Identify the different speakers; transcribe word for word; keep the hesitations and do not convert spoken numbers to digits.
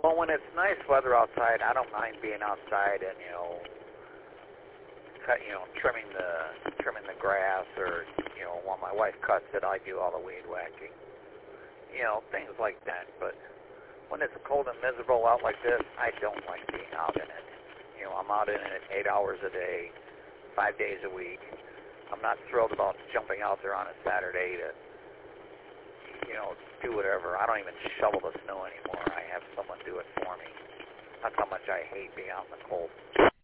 Speaker 1: Well, when it's nice weather outside, I don't mind being outside and, you know, cut, you know, trimming the trimming the grass, or, you know, while my wife cuts it, I do all the weed whacking. You know, things like that. But when it's cold and miserable out like this, I don't like being out in it. You know, I'm out in it eight hours a day, five days a week. I'm not thrilled about jumping out there on a Saturday to, you know, do whatever. I don't even shovel the snow anymore. I have someone do it for me. That's how much I hate being out in the cold.